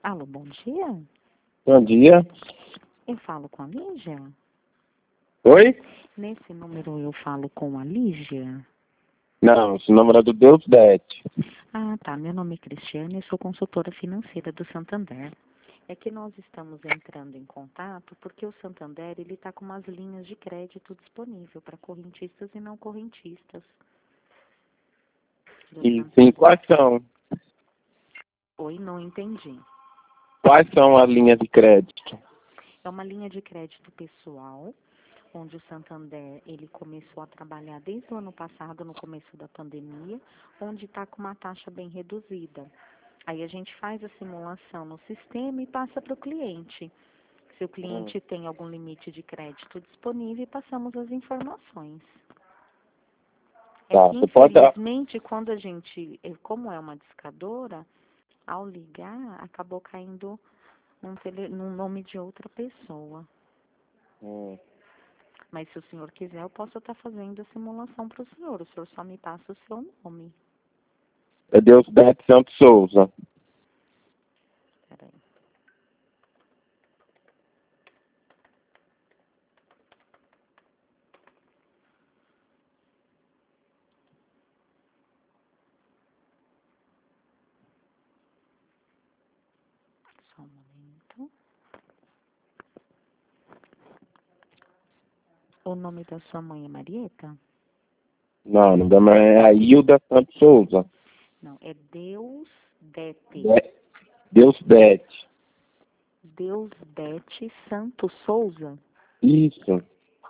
Alô, bom dia. Bom dia. Eu falo com a Lígia? Oi? Nesse número eu falo com a Lígia? Não, esse número é do Deus Det. Ah, tá. Meu nome é Cristiane e sou consultora financeira do Santander. É que nós estamos entrando em contato porque o Santander ele está com umas linhas de crédito disponível para correntistas e não correntistas. Do E sim, Santander. quais são? Oi, não entendi. Quais são as linhas de crédito? É uma linha de crédito pessoal, onde o Santander ele começou a trabalhar desde o ano passado, no começo da pandemia, onde está com uma taxa bem reduzida. Aí a gente faz a simulação no sistema e passa para o cliente. Se o cliente tem algum limite de crédito disponível, passamos as informações. É Tá, que, você pode dar. infelizmente, quando a gente, como é uma discadora, ao ligar, acabou caindo num nome de outra pessoa. Mas se o senhor quiser, eu posso estar fazendo a simulação para o senhor. O senhor só me passa o seu nome. É Deus Det Santos Souza. Peraí. Só um momento. O nome da sua mãe é Marieta? Não, o nome da mãe é Ailda Santos Souza. Não, é Deus Dete. Deus Det. Deus Dete Santos Souza? Isso.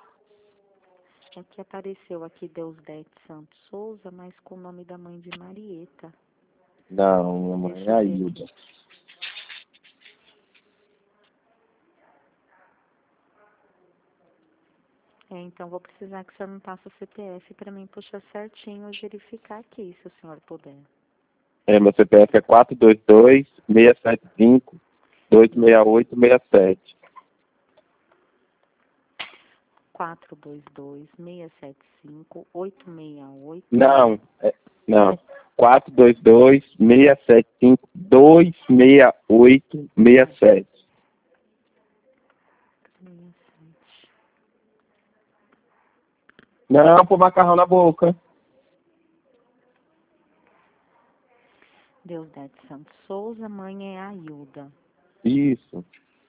É que apareceu aqui Deus Dete Santos Souza, mas com o nome da mãe de Marieta. Não, minha mãe Deixa é eu ver Ailda. aqui. Então vou precisar que o senhor me passe o CPF para mim puxar certinho e verificar aqui, se o senhor puder. Meu CPF é 422-675-26867. 422-675-868. Não. 422-675-26867. Não, pôr macarrão na boca. Deus Dete Santos Souza, mãe é a Ailda. Isso.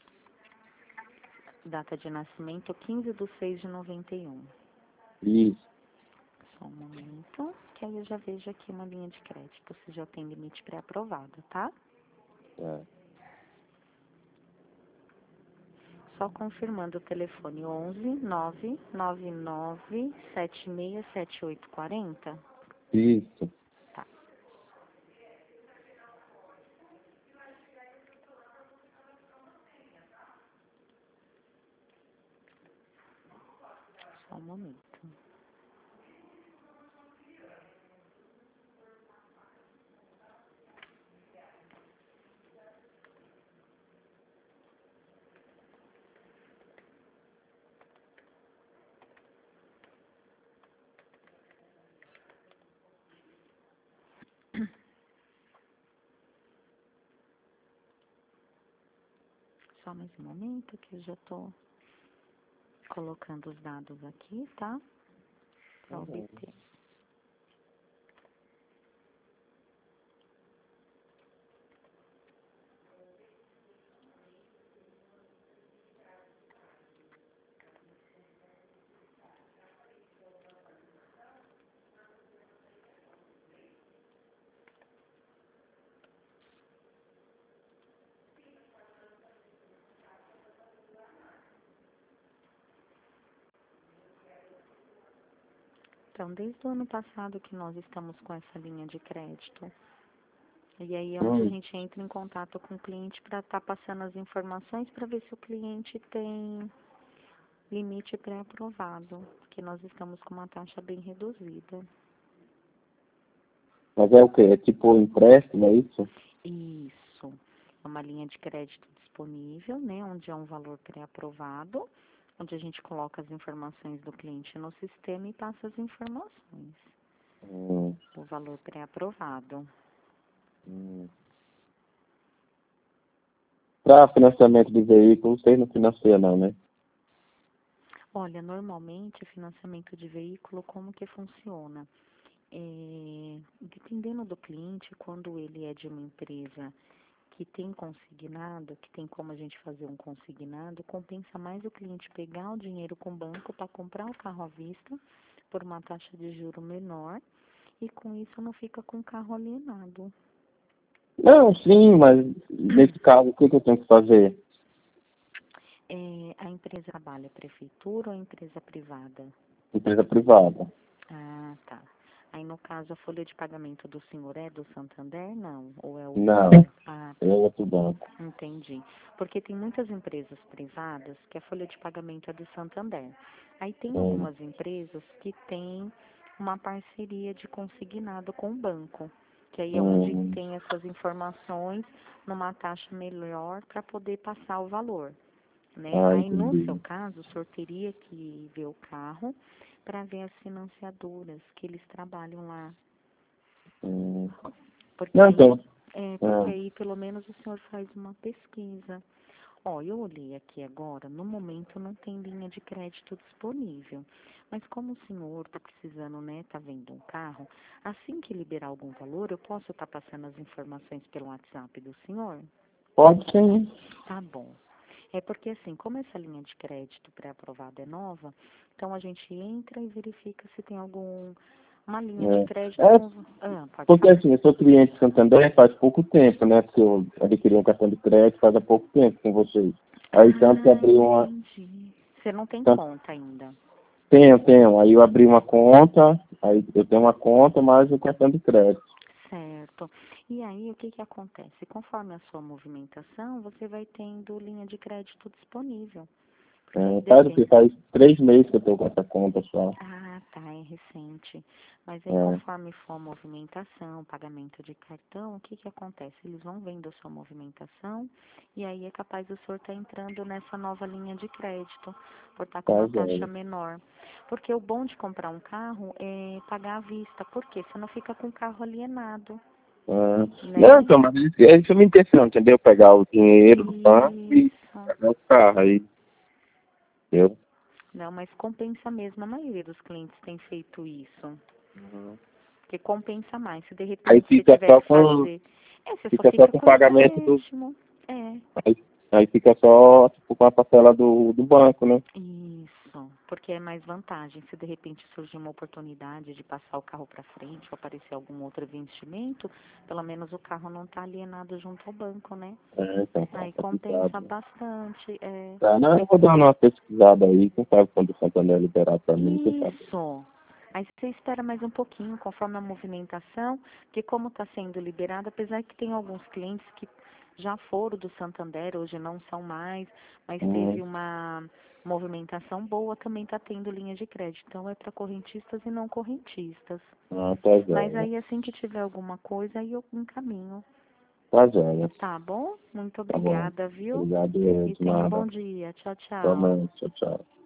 Data de nascimento 15/6/91. Isso. Só um momento, que aí eu já vejo aqui uma linha de crédito, se já tem limite pré-aprovado, tá? É. Só confirmando o telefone 11-999-767840. Isso. Tá. Só um momento. Só mais um momento que eu já tô colocando os dados aqui, tá? Para obter. Então, desde o ano passado que nós estamos com essa linha de crédito. E aí é onde a gente entra em contato com o cliente para estar passando as informações para ver se o cliente tem limite pré-aprovado, porque nós estamos com uma taxa bem reduzida. Mas é o quê? É tipo um empréstimo, é isso? Isso. É uma linha de crédito disponível, né, onde é um valor pré-aprovado, onde a gente coloca as informações do cliente no sistema e passa as informações. O valor pré-aprovado. para financiamento de veículo, vocês não financiam não, né? Olha, normalmente financiamento de veículo, como que funciona? Dependendo do cliente, quando ele é de uma empresa que tem consignado, que tem como a gente fazer um consignado, compensa mais o cliente pegar o dinheiro com o banco para comprar o carro à vista por uma taxa de juro menor e com isso não fica com o carro alienado. Não, sim, mas nesse caso, o que eu tenho que fazer? A empresa trabalha prefeitura ou empresa privada? Empresa privada. Ah, tá. Aí no caso a folha de pagamento do senhor é do Santander? Não, ou é outro Não, banco? Ah, é outro banco. entendi. Porque tem muitas empresas privadas que a folha de pagamento é do Santander. Aí tem Hum, algumas empresas que têm uma parceria de consignado com o banco, que aí é onde hum, tem essas informações numa taxa melhor para poder passar o valor, né? Aí no seu entendi. caso, o senhor teria que ver o carro para ver as financiadoras que eles trabalham lá, Hum. porque Não, aí então, porque ah, aí pelo menos o senhor faz uma pesquisa. Ó, eu olhei aqui agora, no momento não tem linha de crédito disponível. Mas como o senhor está precisando, né, tá vendo um carro, assim que liberar algum valor, eu posso estar passando as informações pelo WhatsApp do senhor? pode sim. Tá bom. É porque assim, como essa linha de crédito pré-aprovada é nova, então a gente entra e verifica se tem uma linha de crédito É, com... Ah, pode porque falar. assim, eu sou cliente do Santander faz pouco tempo, né? Porque eu adquiri um cartão de crédito faz há pouco tempo com vocês. Aí tanto que Ah, abri uma. entendi. Você não tem Tanto, conta ainda. tenho. Aí eu abri uma conta, aí eu tenho uma conta mais o cartão de crédito. Certo. E aí, o que que acontece? Conforme a sua movimentação, você vai tendo linha de crédito disponível. Porque aí Faz o que? depende. Faz 3 meses que eu estou com essa conta só. Ah, tá, é recente. Mas aí, É, conforme for a movimentação, pagamento de cartão, o que que acontece? Eles vão vendo a sua movimentação e aí é capaz do senhor estar entrando nessa nova linha de crédito, por estar com uma faz taxa aí. menor. Porque o bom de comprar um carro é pagar à vista. Por quê? Você não fica com o carro alienado, Não, né? então, mas isso é a minha intenção, entendeu? Pegar o dinheiro do banco e Isso. pagar o carro aí, entendeu? Não, mas compensa mesmo. A maioria dos clientes tem feito isso. Porque compensa mais. Se de Aí repente você tiver que fazer. Você só fica só fica com o com pagamento do. empréstimo. É. Aí, aí fica só tipo, com a parcela do banco, né? Isso. Porque é mais vantagem. Se de repente surgir uma oportunidade de passar o carro para frente ou aparecer algum outro investimento, pelo menos o carro não está alienado junto ao banco, né? Então, tá Aí compensa complicado. bastante. É. Tá, não, eu vou dar uma pesquisada aí, quem sabe quando o Santander liberar pra mim, quem sabe. Isso. Aí você espera mais um pouquinho, conforme a movimentação, que como está sendo liberado, apesar que tem alguns clientes que já foram do Santander, hoje não são mais, mas Hum, teve uma movimentação boa, também está tendo linha de crédito. Então é para correntistas e não correntistas. tá Mas joia. aí assim que tiver alguma coisa, aí eu encaminho. Tá joia. Tá bom? Muito Tá bom. obrigada, viu? Obrigado, E tenha um Edmar. bom dia. Tchau, tchau. Também. Tchau, tchau.